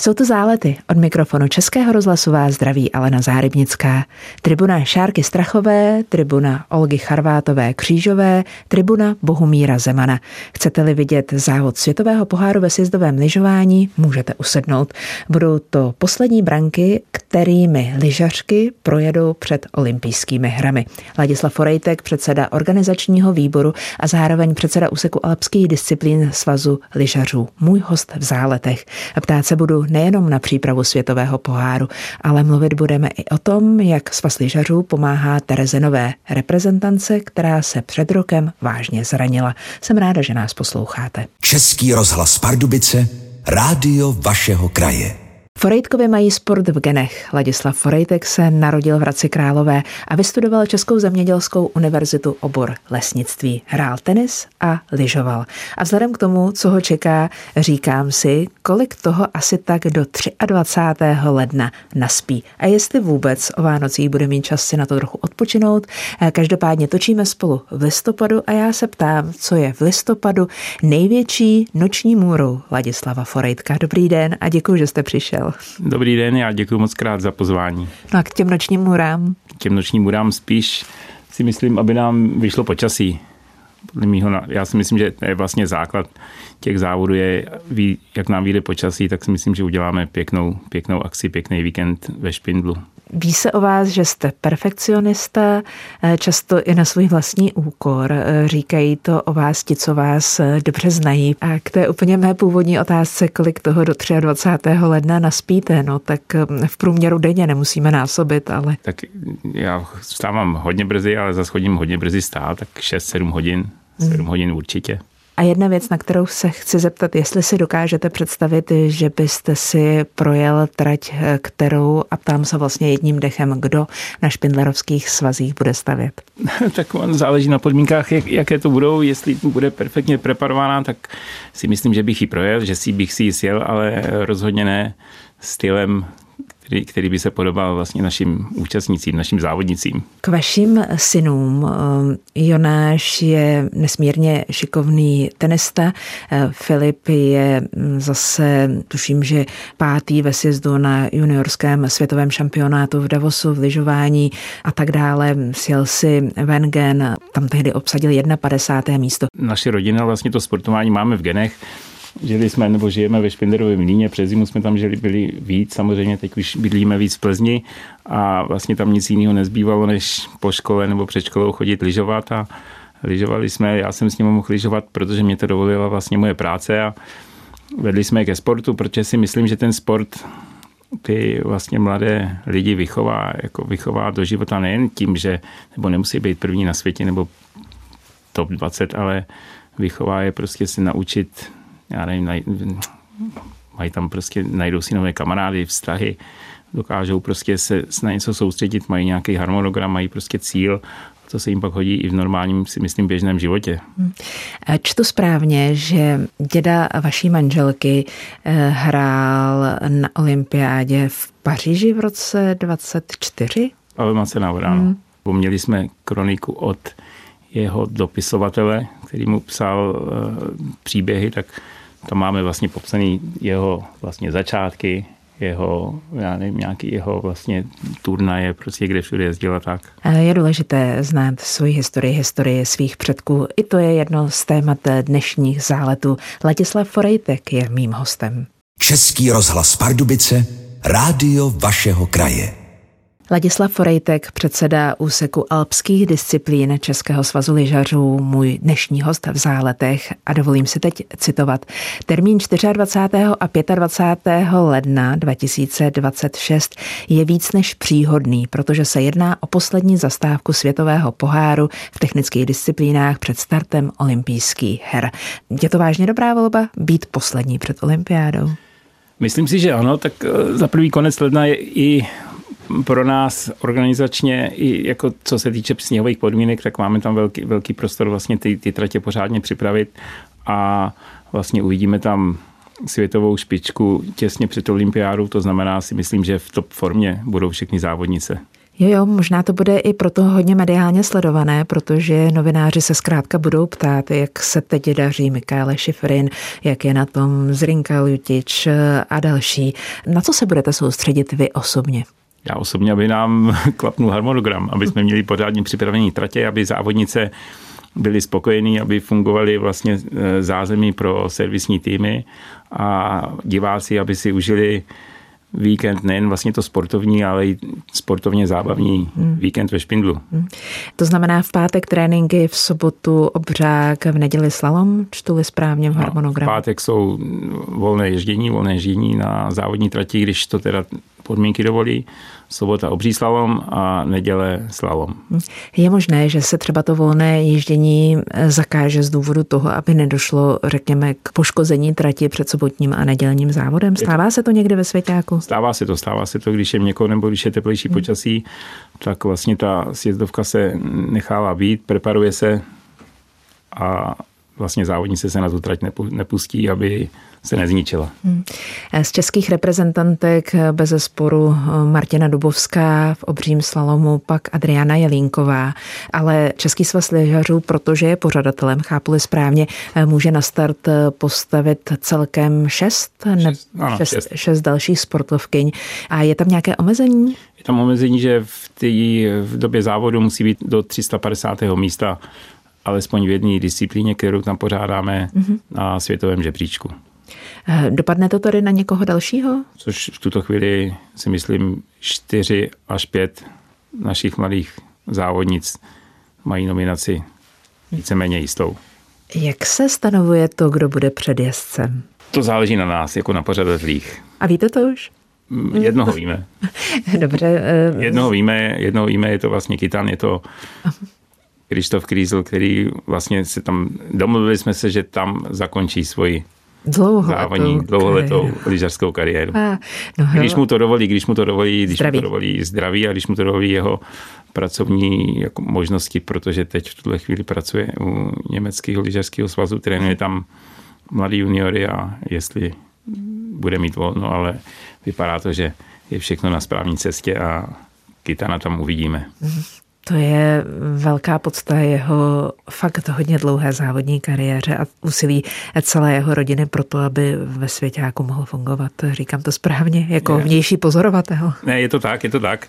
Jsou to Zálety. Od mikrofonu Českého rozhlasu vás zdraví Alena Zárybnická. Tribuna Šárky Strachové, tribuna Olgy Charvátové Křížové, tribuna Bohumíra Zemana. Chcete-li vidět závod světového poháru ve sjezdovém lyžování, můžete usednout. Budou to poslední branky, kterými lyžařky projedou před olympijskými hrami. Ladislav Forejtek, předseda organizačního výboru a zároveň předseda úseku alpských disciplín Svazu lyžařů. Můj host v Záletech. Ptát se budu nejenom na přípravu světového poháru, ale mluvit budeme i o tom, jak Svaz lyžařů pomáhá Tereze Nové, reprezentance, která se před rokem vážně zranila. Jsem ráda, že nás posloucháte. Český rozhlas Pardubice, rádio vašeho kraje. Forejtkovi mají sport v genech. Ladislav Forejtek se narodil v Hradci Králové a vystudoval Českou zemědělskou univerzitu obor lesnictví. Hrál tenis a lyžoval. A vzhledem k tomu, co ho čeká, říkám si, kolik toho asi tak do 23. ledna naspí. A jestli vůbec o Vánocích bude mít čas si na to trochu odpočinout. Každopádně točíme spolu v listopadu a já se ptám, co je v listopadu největší noční můrou Ladislava Forejtka. Dobrý den a děkuji, že jste přišel. Dobrý den, já děkuji moc krát za pozvání. No a k těm nočním můrám? K těm nočním můrám spíš si myslím, aby nám vyšlo počasí. Já si myslím, že to je vlastně základ těch závodů, jak nám vyjde počasí, tak si myslím, že uděláme pěknou akci, pěkný víkend ve Špindlu. Ví se o vás, že jste perfekcionista, často i na svůj vlastní úkor. Říkají to o vás ti, co vás dobře znají. A k té úplně mé původní otázce, kolik toho do 23. ledna naspíte, no tak v průměru denně nemusíme násobit, ale... Tak já vstávám hodně brzy, ale zase chodím hodně brzy stát, tak 6-7 hodin, 7 hodin určitě. A jedna věc, na kterou se chci zeptat, jestli si dokážete představit, že byste si projel trať, kterou, a ptám se vlastně jedním dechem, kdo na špindlerovských svazích bude stavět? Tak záleží na podmínkách, jaké to budou. Jestli bude perfektně preparovaná, tak si myslím, že bych ji projel, že bych si ji sjel, ale rozhodně ne stylem, který by se podobal vlastně našim účastnícím, našim závodnicím. K vašim synům. Jonáš je nesmírně šikovný tenista. Filip je zase, tuším, že 5. ve sjezdu na juniorském světovém šampionátu v Davosu v lyžování a tak dále. Sjel si Wengen, tam tehdy obsadil 51. místo. Naše rodina vlastně to sportování máme v genech. Žijeme ve Špindlerovém Mlýně, přes zimu jsme tam byli víc, samozřejmě teď už bydlíme víc v Plzni a vlastně tam nic jiného nezbývalo, než po škole nebo před školou chodit lyžovat a lyžovali jsme, já jsem s ním mohl lyžovat, protože mě to dovolila vlastně moje práce a vedli jsme ke sportu, protože si myslím, že ten sport ty vlastně mladé lidi vychová do života nejen tím, že nebo nemusí být první na světě nebo top 20, ale vychová je prostě se naučit. Já nevím, mají tam prostě, najdou si nové kamarády, vztahy, dokážou prostě se na něco soustředit, mají nějaký harmonogram, mají prostě cíl, to se jim pak hodí i v normálním, si myslím, běžném životě. Čtu správně, že děda vaší manželky hrál na olympiádě v Paříži v roce 24? Ale má se návodáno. Měli jsme kroniku od jeho dopisovatele, který mu psal příběhy, tak tam máme vlastně popsaný jeho vlastně začátky, nějaký jeho vlastně turnaje, prostě kde všude jezdila tak. Je důležité znát svoji historii svých předků. I to je jedno z témat dnešních záletů. Ladislav Forejtek je mým hostem. Český rozhlas Pardubice, rádio vašeho kraje. Ladislav Forejtek, předseda úseku alpských disciplín Českého svazu lyžařů, můj dnešní host v Záletech a dovolím si teď citovat. Termín 24. a 25. ledna 2026 je víc než příhodný, protože se jedná o poslední zastávku světového poháru v technických disciplínách před startem olympijských her. Je to vážně dobrá volba být poslední před olympiádou? Myslím si, že ano, tak za první konec ledna je i pro nás organizačně, i jako co se týče sněhových podmínek, tak máme tam velký prostor vlastně ty tratě pořádně připravit a vlastně uvidíme tam světovou špičku těsně před olympiádou, to znamená si myslím, že v top formě budou všechny závodnice. Jo, možná to bude i proto hodně mediálně sledované, protože novináři se zkrátka budou ptát, jak se teď daří Mikaela Shiffrin, jak je na tom Zrinka Ljutič a další. Na co se budete soustředit vy osobně? Já osobně, aby nám klapnul harmonogram, aby jsme měli pořádně připravený tratě, aby závodnice byli spokojení, aby fungovaly vlastně zázemí pro servisní týmy a diváci, aby si užili víkend, nejen vlastně to sportovní, ale i sportovně zábavní víkend ve Špindlu. To znamená v pátek tréninky, v sobotu obřák, v neděli slalom, čtu-li správně v harmonogramu? V pátek jsou volné ježdění na závodní trati, když to teda podmínky dovolí. Sobota obří slalom a neděle slalom. Je možné, že se třeba to volné ježdění zakáže z důvodu toho, aby nedošlo, řekněme, k poškození trati před sobotním a nedělním závodem? Stává se to někde ve svěťáku? Stává se to, když je měkko nebo když je teplejší počasí, tak vlastně ta sjezdovka se nechává být, preparuje se a vlastně závodnice se na tu trať nepustí, aby se nezničila. Z českých reprezentantek bezesporu Martina Dubovská, v obřím slalomu pak Adriana Jelínková, ale Český svaz lyžařů, protože je pořadatelem, chápu-li správně, může na start postavit celkem 6 dalších sportovkyň. A je tam nějaké omezení? Je tam omezení, že v době závodu musí být do 350. místa alespoň v jedné disciplíně, kterou tam pořádáme na světovém žebříčku. Dopadne to tady na někoho dalšího? Což v tuto chvíli si myslím 4 až 5 našich mladých závodnic mají nominaci víceméně jistou. Jak se stanovuje to, kdo bude předjezdcem? To záleží na nás, jako na pořadatelích. A víte to už? Jednoho víme. Dobře. Jednoho víme, je to vlastně Kytan, je to Krištof Krízl, který vlastně se tam, domluvili jsme se, že tam zakončí svoji dlouholetou lyžařskou kariéru. Když mu to dovolí zdraví a když mu to dovolí jeho pracovní jako možnosti, protože teď v tuhle chvíli pracuje u německého lyžařského svazu, trénuje tam mladý juniory a jestli bude mít volno, ale vypadá to, že je všechno na správné cestě a Kytana tam uvidíme. To je velká podsta jeho fakt hodně dlouhé závodní kariéře a úsilí celé jeho rodiny pro to, aby ve svěťáku mohl fungovat. Říkám to správně, jako vnější pozorovatel. Ne, je to tak.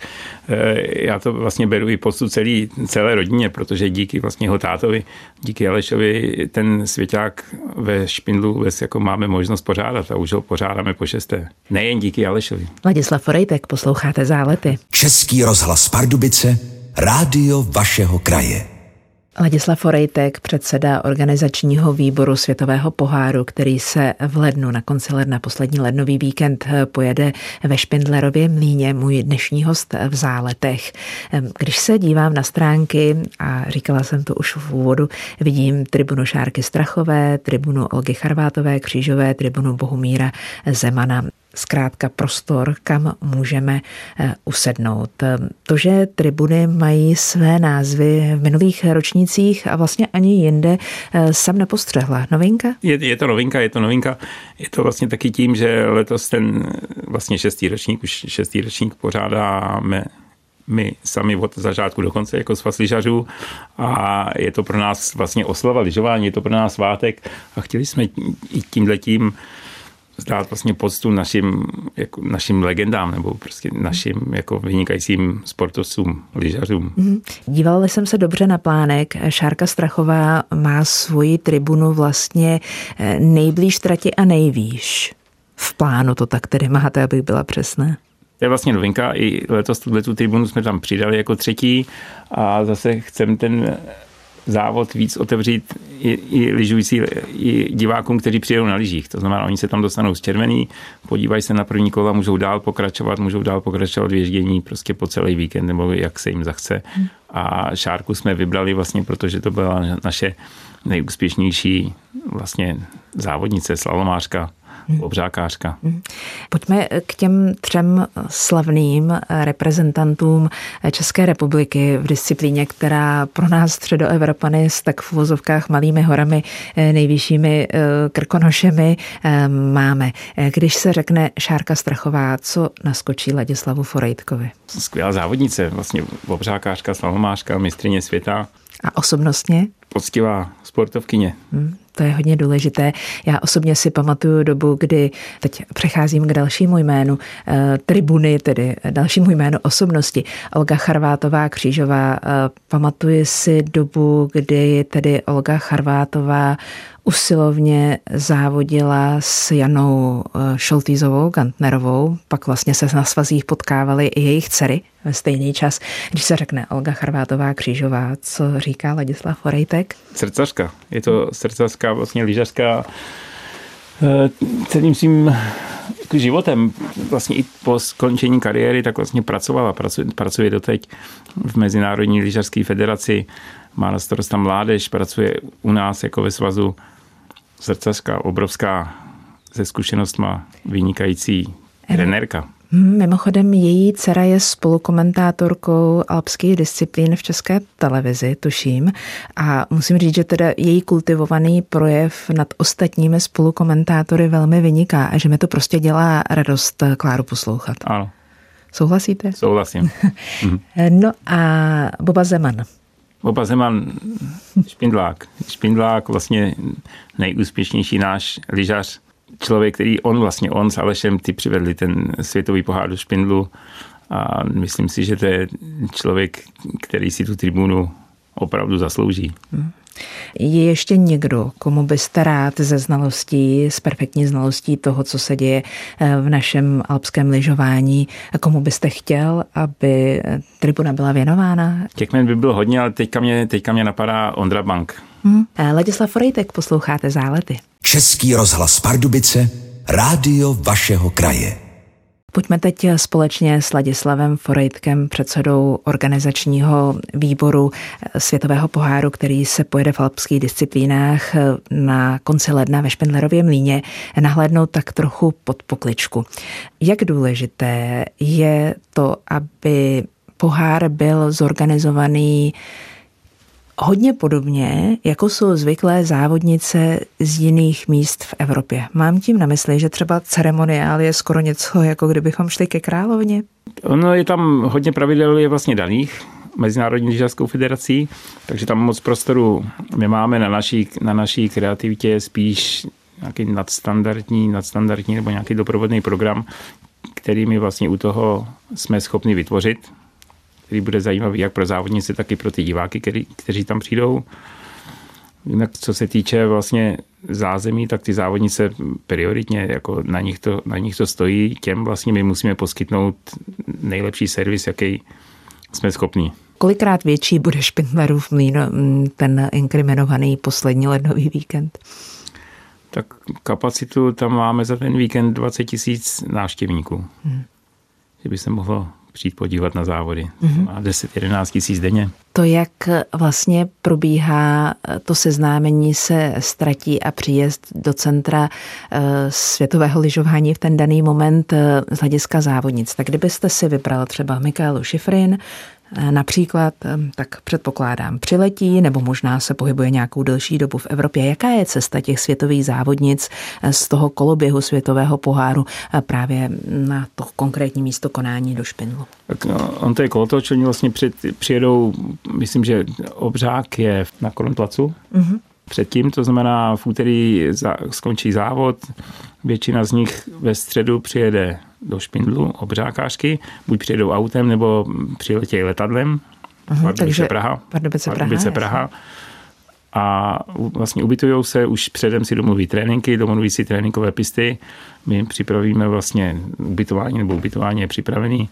Já to vlastně beru i poctu celé rodině, protože díky vlastně jeho tátovi, díky Alešovi, ten svěťák ve Špindlu jako máme možnost pořádat a už ho pořádáme po 6. Nejen díky Alešovi. Ladislav Forejtek, posloucháte Zálety. Český rozhlas Pardubice, rádio vašeho kraje. Ladislav Forejtek, předseda organizačního výboru Světového poháru, který se v lednu, na konci ledna, poslední lednový víkend pojede ve Špindlerově mlýně, můj dnešní host v Záletech. Když se dívám na stránky, a říkala jsem to už v úvodu, vidím tribunu Šárky Strachové, tribunu Olgy Charvátové Křížové, tribunu Bohumíra Zemana. Zkrátka prostor, kam můžeme usednout. To, že tribuny mají své názvy v minulých ročnících a vlastně ani jinde, jsem nepostřehla. Novinka? Je to novinka. Je to vlastně taky tím, že letos ten vlastně 6. ročník pořádáme my sami od začátku do konce jako svaz lyžařů a je to pro nás vlastně oslava lyžování, je to pro nás svátek a chtěli jsme i tímhletím zdát vlastně poctu našim legendám nebo prostě našim jako vynikajícím sportovcům, lyžařům. Dívala jsem se dobře na plánek. Šárka Strachová má svoji tribunu vlastně nejblíž trati a nejvýš. V plánu to tak tedy máte, abych byla přesná. To je vlastně novinka. I letos tu tribunu jsme tam přidali jako 3. a zase chceme ten závod víc otevřít i lyžující, i divákům, kteří přijedou na lyžích. To znamená, oni se tam dostanou z červený, podívají se na první kola, můžou dál pokračovat v ježdění prostě po celý víkend, nebo jak se jim zachce. A Šárku jsme vybrali vlastně, protože to byla naše nejúspěšnější vlastně závodnice, slalomářka obřákářka. Pojďme k těm 3 slavným reprezentantům České republiky v disciplíně, která pro nás středoevropany s tak v uvozovkách malými horami, nejvyššími Krkonošemi máme. Když se řekne Šárka Strachová, co naskočí Ladislavu Forejtkovi? Skvělá závodnice, vlastně obřákářka, slalomářka, mistryně světa. A osobnostně? Poctivá sportovkyně. To je hodně důležité. Já osobně si pamatuju dobu, kdy, teď přecházím k dalšímu jménu, tribuny, tedy dalšímu jménu osobnosti, Olga Charvátová Křížová. Pamatuji si dobu, kdy tedy Olga Charvátová usilovně závodila s Janou Šoltýzovou, Gantnerovou, pak vlastně se na svazích potkávaly i jejich dcery ve stejný čas. Když se řekne Olga Charvátová Křížová, co říká Ladislav Forejtek? Srdcařka. Je to srdcařka, vlastně lyžařka celým svým životem. Vlastně i po skončení kariéry tak vlastně pracuje doteď v Mezinárodní lyžařské federaci, má na starost tam mládež, pracuje u nás jako ve svazu. Srdcařka, obrovská, se zkušenostma, vynikající trenérka. Mimochodem její dcera je spolukomentátorkou alpských disciplín v České televizi, tuším. A musím říct, že teda její kultivovaný projev nad ostatními spolukomentátory velmi vyniká a že mi to prostě dělá radost Kláru poslouchat. Ano. Souhlasíte? Souhlasím. No a Boba Zeman. Boba Zeman, Špindlák, vlastně nejúspěšnější náš lyžař. Člověk, který on s Alešem, ty přivedli ten světový pohár do Špindlu a myslím si, že to je člověk, který si tu tribunu opravdu zaslouží. Je ještě někdo, komu byste rád ze znalostí, z perfektní znalostí toho, co se děje v našem alpském lyžování, komu byste chtěl, aby tribuna byla věnována? Těch jmen by bylo hodně, ale teďka mě napadá Ondra Bank. Ladislav Forejtek, posloucháte Zálety. Český rozhlas Pardubice, rádio vašeho kraje. Pojďme teď společně s Ladislavem Forejtkem, předsedou organizačního výboru Světového poháru, který se pojede v alpských disciplínách na konci ledna ve Špindlerově mlýně, nahlédnout tak trochu pod pokličku. Jak důležité je to, aby pohár byl zorganizovaný hodně podobně, jako jsou zvyklé závodnice z jiných míst v Evropě. Mám tím na mysli, že třeba ceremoniál je skoro něco, jako kdybychom šli ke královně. Ono je tam hodně pravidel, je vlastně daných Mezinárodní lyžařskou federací, takže tam moc prostoru nemáme na naší kreativitě, spíš nějaký nadstandardní nebo nějaký doprovodný program, který my vlastně u toho jsme schopni vytvořit, který bude zajímavý jak pro závodnice, tak i pro ty diváky, kteří tam přijdou. Jinak co se týče vlastně zázemí, tak ty závodnice prioritně, jako na nich to stojí, těm vlastně my musíme poskytnout nejlepší servis, jaký jsme schopni. Kolikrát větší bude Špindlerův mlýn, ten inkriminovaný poslední lednový víkend? Tak kapacitu tam máme za ten víkend 20 000 návštěvníků. Že by se mohlo přijít podívat na závody. Má 10-11 000 denně. To, jak vlastně probíhá to seznámení se s tratí a příjezd do centra světového lyžování v ten daný moment z hlediska závodnic. Tak kdybyste si vybral třeba Michaelu Schifrin, například, tak předpokládám, přiletí nebo možná se pohybuje nějakou delší dobu v Evropě. Jaká je cesta těch světových závodnic z toho koloběhu světového poháru právě na to konkrétní místo konání do Špindlu? Tak on to je kolotoč, oni vlastně přijedou, myslím, že Obřák je na Kronplacu. Předtím, to znamená v úterý skončí závod, většina z nich ve středu přijede do Špindlu, obřákářky, buď přijedou autem, nebo přiletějí letadlem. Pardubice Praha. A vlastně ubytujou se, už předem si domluví tréninky, domluví si tréninkové pisty. My připravíme vlastně ubytování je připravený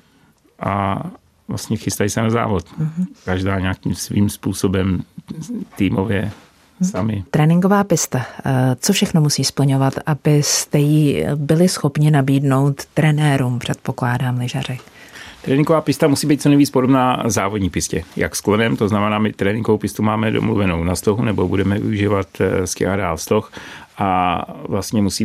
a vlastně chystají se na závod. Každá nějakým svým způsobem týmově sami. Tréninková pista. Co všechno musí splňovat, abyste ji byli schopni nabídnout trenérům, předpokládám, lyžaři? Tréninková pista musí být co nejvíc podobná závodní pistě. Jak s klonem, to znamená, my tréninkovou pistu máme domluvenou na stohu, nebo budeme využívat ski areál stoh a vlastně musí být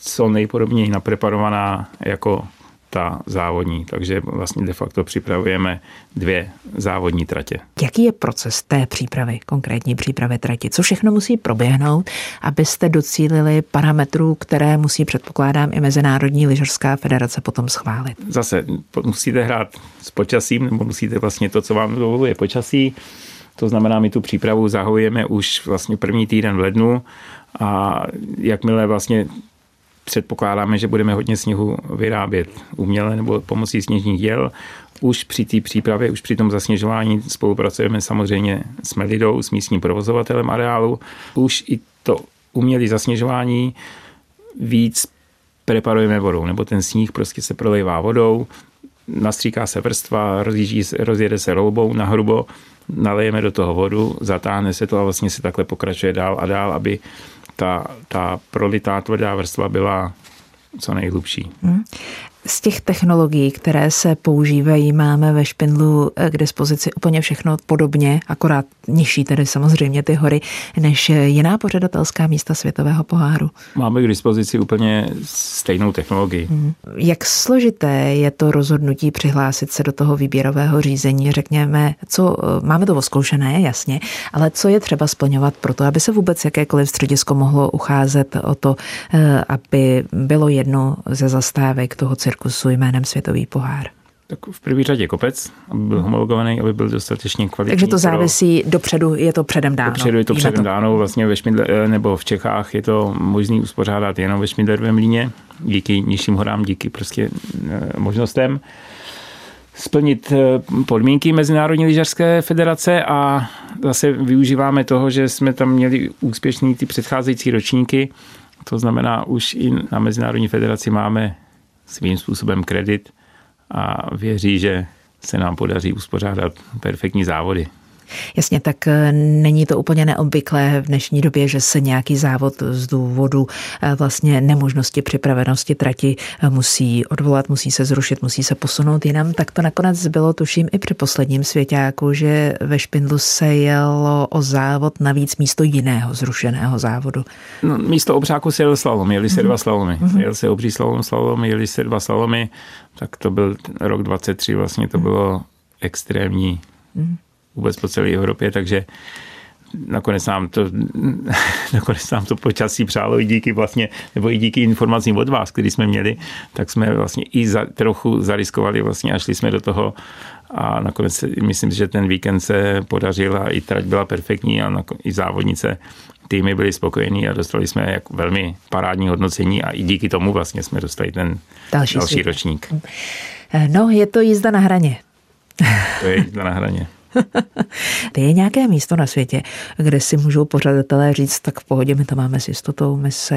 co nejpodobněji napreparovaná jako ta závodní. Takže vlastně de facto připravujeme 2 závodní tratě. Jaký je proces té přípravy, konkrétní přípravy trati? Co všechno musí proběhnout, abyste docílili parametrů, které musí, předpokládám, i Mezinárodní lyžařská federace potom schválit? Zase musíte hrát s počasím, nebo musíte vlastně to, co vám dovoluje počasí. To znamená, my tu přípravu zahajujeme už vlastně první týden v lednu a jakmile vlastně předpokládáme, že budeme hodně sněhu vyrábět uměle nebo pomocí sněžních děl. Už při té přípravě, už při tom zasněžování spolupracujeme samozřejmě s Melidou, s místním provozovatelem areálu. Už i to umělé zasněžování víc preparujeme vodou, nebo ten sníh prostě se prolejvá vodou, nastříká se vrstva, rozjede se roubou na hrubo, nalejeme do toho vodu, zatáhne se to a vlastně se takhle pokračuje dál a dál, aby ta prolitá tvrdá vrstva byla co nejhlubší. Z těch technologií, které se používají, máme ve Špindlu k dispozici úplně všechno podobně, akorát nižší tedy samozřejmě ty hory, než jiná pořadatelská místa světového poháru. Máme k dispozici úplně stejnou technologii. Jak složité je to rozhodnutí přihlásit se do toho výběrového řízení? Řekněme, co máme to oskoušené, jasně, ale co je třeba splňovat pro to, aby se vůbec jakékoliv středisko mohlo ucházet o to, aby bylo jedno ze zastávek toho cirkusu jménem Světový pohár? Tak v první řadě kopec, aby byl homologovaný, aby byl dostatečně kvalitní. Takže to závisí dopředu, je to předem dáno. Dopředu je to předem dáno, vlastně ve Špindle, nebo v Čechách je to možný uspořádat jenom ve Špindlerovém mlýně, díky nižším horám, díky prostě možnostem splnit podmínky Mezinárodní lyžařské federace a zase využíváme toho, že jsme tam měli úspěšný ty předcházející ročníky. To znamená, už i na Mezinárodní federaci máme svým způsobem kredit a věří, že se nám podaří uspořádat perfektní závody. Jasně, tak není to úplně neobvyklé v dnešní době, že se nějaký závod z důvodu vlastně nemožnosti připravenosti trati musí odvolat, musí se zrušit, musí se posunout jinam. Tak to nakonec bylo, tuším, i při posledním svěťáku, že ve Špindlu se jelo o závod navíc místo jiného zrušeného závodu. No, místo obřáku se jel slalom, jeli se 2 slalomy. Jel se obří slalom, jeli se 2 slalomy, tak to byl rok 23, vlastně to bylo extrémní vůbec po celé Evropě, takže nakonec nám to počasí přálo i díky vlastně, nebo i díky informacím od vás, který jsme měli, tak jsme vlastně i trochu zariskovali vlastně a šli jsme do toho a nakonec myslím, že ten víkend se podařil a i trať byla perfektní a i závodnice, týmy byly spokojení a dostali jsme jako velmi parádní hodnocení a i díky tomu vlastně jsme dostali ten další ročník. No, je to jízda na hraně. To je jízda na hraně. Je nějaké místo na světě, kde si můžou pořadatelé říct, tak v pohodě, my to máme s jistotou,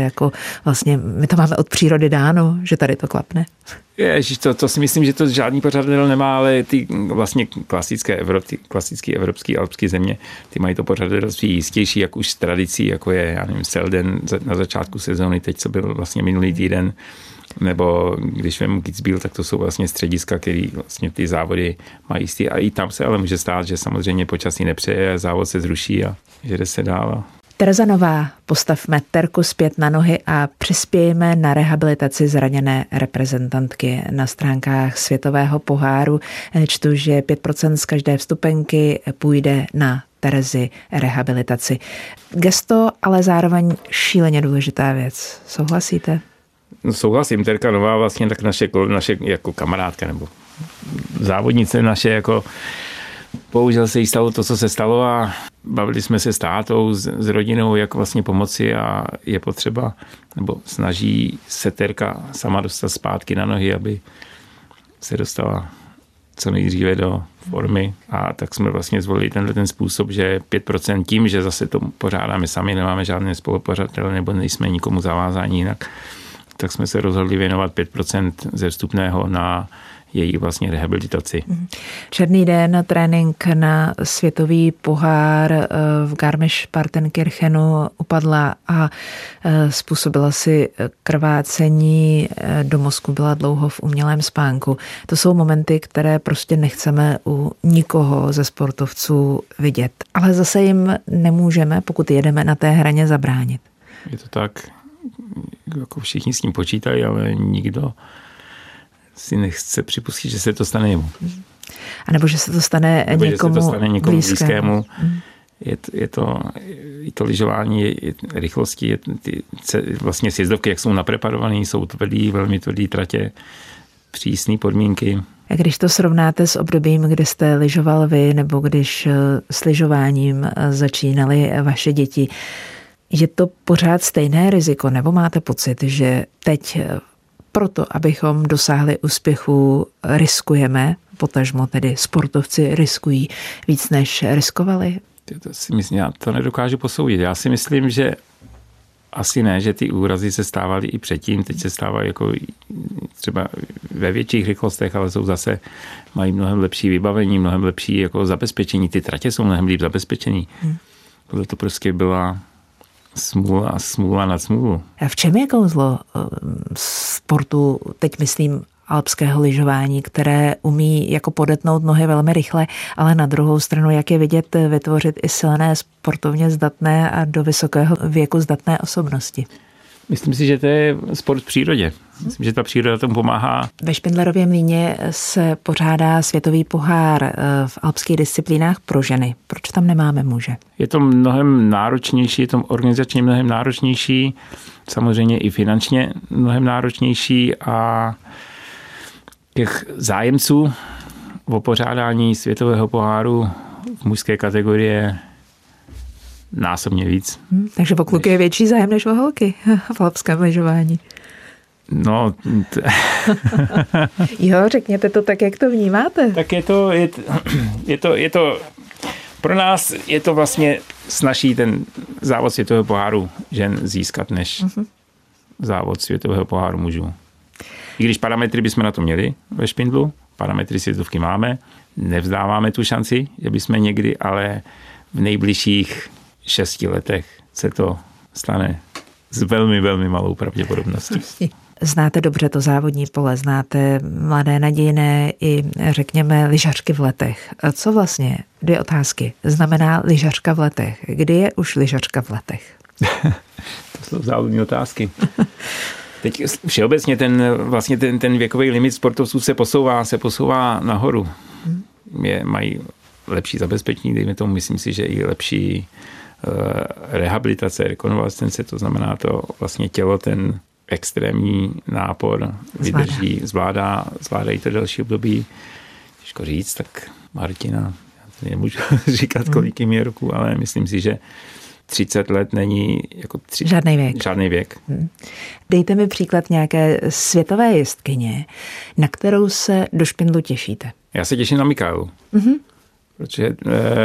my to máme od přírody dáno, že tady to klapne? Ježiš, to si myslím, že to žádný pořadatel nemá, ale ty vlastně klasické evropské alpské země, ty mají to pořadatelství jistější, jak už s tradicí, jako je, já nevím, Selden na začátku sezóny, teď co byl vlastně minulý týden, nebo když vemu Kitzbühel, tak to jsou vlastně střediska, které vlastně ty závody mají jistý. A i tam se ale může stát, že samozřejmě počasí nepřeje, závod se zruší a že jde se dál. Tereza Nová, postavme Terku zpět na nohy a přispějeme na rehabilitaci zraněné reprezentantky. Na stránkách Světového poháru čtu, že 5% z každé vstupenky půjde na Terezy rehabilitaci. Gesto, ale zároveň šíleně důležitá věc. Souhlasíte? No, souhlasím, Terka Nová vlastně tak naše jako kamarádka nebo závodnice naše jako bohužel se jí stalo to, co se stalo a bavili jsme se s tátou, s rodinou, jak vlastně pomoci a je potřeba, nebo snaží se Terka sama dostat zpátky na nohy, aby se dostala co nejdříve do formy a tak jsme vlastně zvolili ten způsob, že 5% tím, že zase to pořádáme sami, nemáme žádné spolupořadatele nebo nejsme nikomu zavázáni jinak, tak jsme se rozhodli věnovat 5% ze vstupného na její vlastně rehabilitaci. Černý den, trénink na Světový pohár v Garmisch-Partenkirchenu upadla a způsobila si krvácení, do mozku byla dlouho v umělém spánku. To jsou momenty, které prostě nechceme u nikoho ze sportovců vidět. Ale zase jim nemůžeme, pokud jedeme na té hraně, zabránit. Je to tak. jako všichni s tím počítají, ale nikdo si nechce připustit, že se to stane jemu. A nebo že se to stane někomu blízkému. Je to lyžování, rychlosti, vlastně sjezdovky, jak jsou napreparované, jsou tvrdý, velmi tvrdý tratě, přísné podmínky. A když to srovnáte s obdobím, kdy jste lyžoval vy, nebo když s lyžováním začínaly vaše děti, je to pořád stejné riziko, nebo máte pocit, že teď proto, abychom dosáhli úspěchu, riskujeme, potažmo tedy sportovci riskují víc, než riskovali? Já to nedokážu posoudit. Já si myslím, že asi ne, že ty úrazy se stávaly i předtím, teď se stávají jako třeba ve větších rychlostech, ale jsou zase, mají mnohem lepší vybavení, mnohem lepší jako zabezpečení, ty tratě jsou mnohem líp zabezpečení. Tohle to prostě byla smůla nad smůlu. A v čem je kouzlo sportu, teď myslím alpského lyžování, které umí jako podetnout nohy velmi rychle, ale na druhou stranu, jak je vidět, vytvořit i silné, sportovně zdatné a do vysokého věku zdatné osobnosti? Myslím si, že to je sport v přírodě. Myslím, že ta příroda tomu pomáhá. Ve Špindlerově mlýně se pořádá světový pohár v alpských disciplínách pro ženy. Proč tam nemáme muže? Je to mnohem náročnější, je to organizačně mnohem náročnější, samozřejmě i finančně mnohem náročnější a těch zájemců o pořádání světového poháru v mužské kategorie násobně víc. Takže o kluky je větší zájem než o holky v alpském lyžování. No. Jo, řekněte to tak, jak to vnímáte. Tak je to pro nás je to vlastně snazší ten závod světového poháru žen získat, než závod světového poháru mužů. I když parametry bychom na to měli ve Špindlu, parametry světovky máme, nevzdáváme tu šanci, že bychom někdy, ale v nejbližších 6 letech se to stane s velmi, velmi malou pravděpodobností. Znáte dobře to závodní pole, znáte mladé nadějné i řekněme lyžařky v letech. Co vlastně, 2 otázky, znamená lyžařka v letech? Kdy je už lyžařka v letech? To jsou závodní otázky. Teď všeobecně ten věkový limit sportovců se posouvá nahoru. Mají lepší zabezpečení, dejme tomu, myslím si, že i lepší rehabilitace, rekonvalescence, to znamená to vlastně tělo ten extrémní nápor vydrží, zvládají to další období. Těžko říct, tak Martina, já nemůžu říkat, kolik jim je roku, ale myslím si, že 30 let není jako žádný věk. Dejte mi příklad nějaké světové jezdkyně, na kterou se do Špindlu těšíte. Já se těším na Michaelu. Protože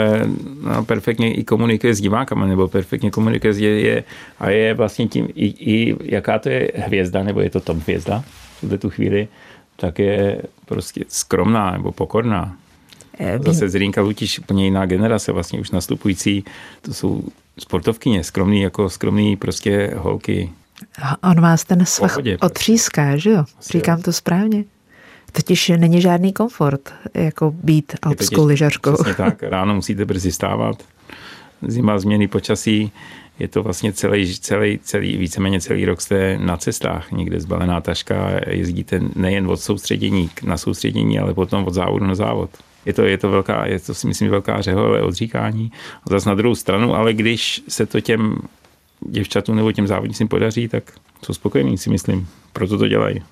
perfektně i komunikuje s divákama, nebo perfektně komunikuje a je vlastně tím i jaká to je hvězda, nebo je to top hvězda v tu chvíli, tak je prostě skromná nebo pokorná. Zase Zrinka Lutiš, úplně jiná generace, vlastně už nastupující, to jsou sportovkyně, skromný prostě holky. On vás ten svah otříská, že jo? Říkám to správně. Totiž není žádný komfort, jako být alpskou lyžařkou. Přesně tak, ráno musíte brzy stávat, zima, změny počasí, je to vlastně víceméně celý rok jste na cestách, někde zbalená taška, jezdíte nejen od soustředění na soustředění, ale potom od závodu na závod. Je to si myslím velká řehole odříkání. A zase na druhou stranu, ale když se to těm děvčatům nebo těm závodnicím podaří, tak jsou spokojení, si myslím. Proto to dělají.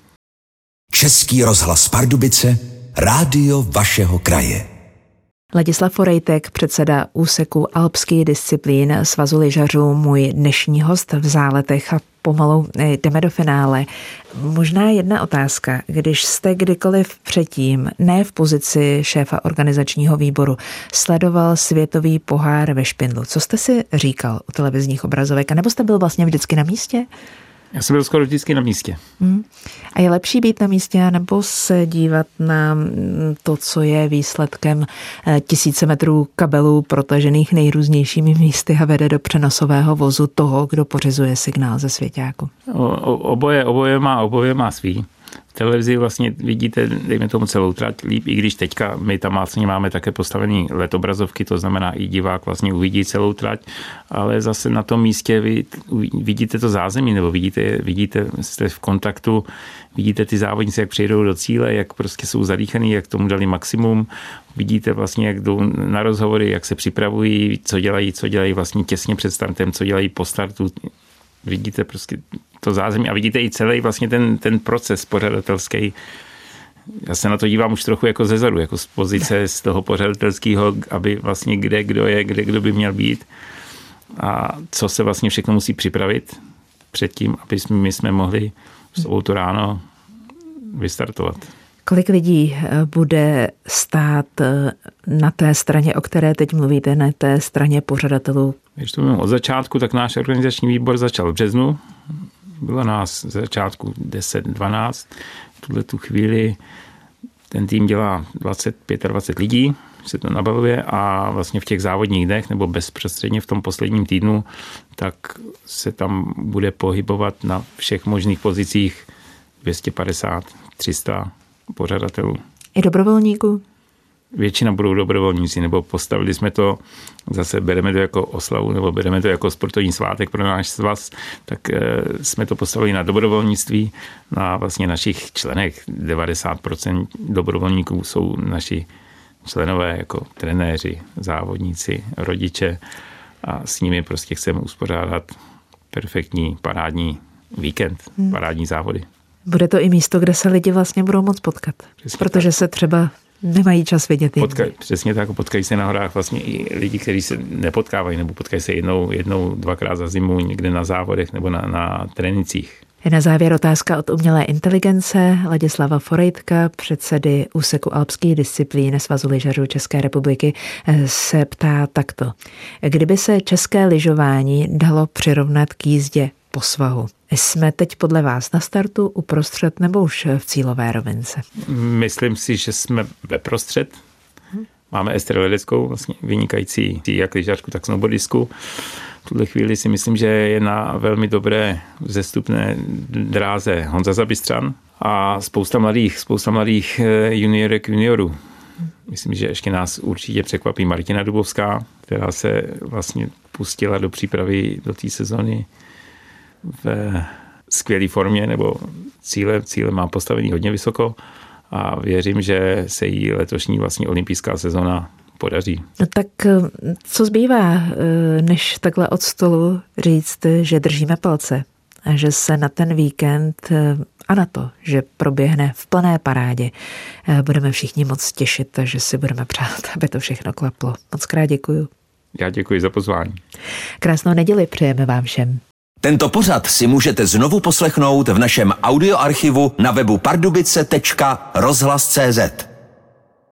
Český rozhlas Pardubice, rádio vašeho kraje. Ladislav Forejtek, předseda úseku alpských disciplín Svazu lyžařů, můj dnešní host v záletech a pomalu jdeme do finále. Možná jedna otázka. Když jste kdykoliv předtím, ne v pozici šéfa organizačního výboru, sledoval světový pohár ve Špindlu, co jste si říkal u televizních obrazovek? A nebo jste byl vlastně vždycky na místě? Já jsem byl skoro vždycky na místě. A je lepší být na místě, nebo se dívat na to, co je výsledkem 1000 metrů kabelů protažených nejrůznějšími místy a vede do přenosového vozu toho, kdo pořizuje signál ze svěťáku? Oboje má svý. V televizi vlastně vidíte, dejme tomu celou trať líp, i když teďka my tam vlastně máme také postavený letobrazovky, to znamená i divák vlastně uvidí celou trať, ale zase na tom místě vy vidíte to zázemí, nebo vidíte, jste v kontaktu, vidíte ty závodníci, jak přijedou do cíle, jak prostě jsou zadýchaný, jak tomu dali maximum, vidíte vlastně, jak jdou na rozhovory, jak se připravují, co dělají vlastně těsně před startem, co dělají po startu. Vidíte prostě to zázemí a vidíte i celý vlastně ten proces pořadatelský. Já se na to dívám už trochu jako zezadu, jako z pozice z toho pořadatelského, aby vlastně kde kdo by měl být a co se vlastně všechno musí připravit předtím, aby my jsme mohli v sobotu ráno vystartovat. Kolik lidí bude stát na té straně, o které teď mluvíte, na té straně pořadatelů? Když to mluvím od začátku, tak náš organizační výbor začal v březnu. Bylo nás z začátku 10-12. V tuto chvíli ten tým dělá 25 lidí, se to nabavuje a vlastně v těch závodních dnech nebo bezprostředně v tom posledním týdnu, tak se tam bude pohybovat na všech možných pozicích 250, 300 pořadatelů. I dobrovolníků? Většina budou dobrovolníci, nebo postavili jsme to, zase bereme to jako oslavu, nebo bereme to jako sportovní svátek pro náš svaz, tak jsme to postavili na dobrovolnictví, na vlastně našich členech. 90% dobrovolníků jsou naši členové, jako trenéři, závodníci, rodiče a s nimi prostě chceme uspořádat perfektní parádní víkend, parádní závody. Bude to i místo, kde se lidi vlastně budou moct potkat, přesně protože tak. Se třeba nemají čas vidět. Přesně tak, potkají se na horách vlastně i lidi, kteří se nepotkávají, nebo potkají se jednou, dvakrát za zimu někde na závodech nebo na trénincích. Na závěr otázka od umělé inteligence. Ladislava Forejtka, předsedy úseku alpských disciplín Svazu lyžařů České republiky, se ptá takto. Kdyby se české lyžování dalo přirovnat k jízdě po svahu, jsme teď podle vás na startu, uprostřed nebo už v cílové rovince? Myslím si, že jsme ve prostřed. Máme Ester Ledeckou, vlastně vynikající jak lyžařku, tak snowboardistku. V tuhle chvíli si myslím, že je na velmi dobré vzestupné dráze Honza Zabistran a spousta mladých juniorů. Myslím, že ještě nás určitě překvapí Martina Dubovská, která se vlastně pustila do přípravy do té sezony v skvělé formě, nebo cíle má postavený hodně vysoko a věřím, že se jí letošní vlastně olympijská sezona podaří. No tak co zbývá, než takhle od stolu říct, že držíme palce a že se na ten víkend a na to, že proběhne v plné parádě, budeme všichni moc těšit a že si budeme přát, aby to všechno klaplo. Moc krát děkuju. Já děkuji za pozvání. Krásnou neděli přejeme vám všem. Tento pořad si můžete znovu poslechnout v našem audioarchivu na webu pardubice.rozhlas.cz.